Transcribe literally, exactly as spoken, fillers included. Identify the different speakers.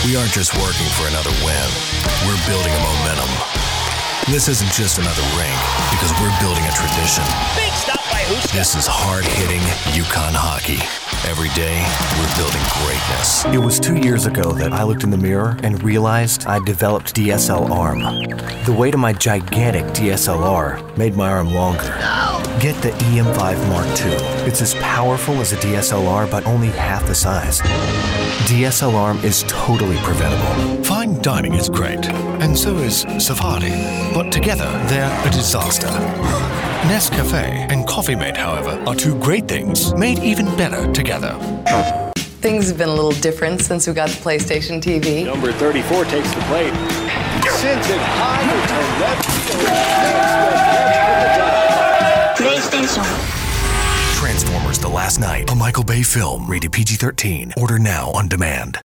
Speaker 1: We aren't just working for another win. We're building a momentum. This isn't just another rink, because we're building a tradition.
Speaker 2: Big stop by Huska.
Speaker 1: This is hard-hitting Yukon hockey. Every day, we're building greatness.
Speaker 3: It was two years ago that I looked in the mirror and realized I'd developed D S L arm. The weight of my gigantic D S L R made my arm longer. Get the E M five Mark two. It's as powerful as a D S L R, but only half the size. D S L arm is totally preventable.
Speaker 1: Fine dining is great, and so is Safari. But together, they're a disaster. Nescafe and Coffee Mate, however, are two great things made even better together.
Speaker 4: Things have been a little different since we got the PlayStation T V.
Speaker 2: Number thirty-four takes the plate. Sends it high to left.
Speaker 5: PlayStation.
Speaker 1: Transformers: The Last Night, a Michael Bay film, rated P G thirteen. Order now on demand.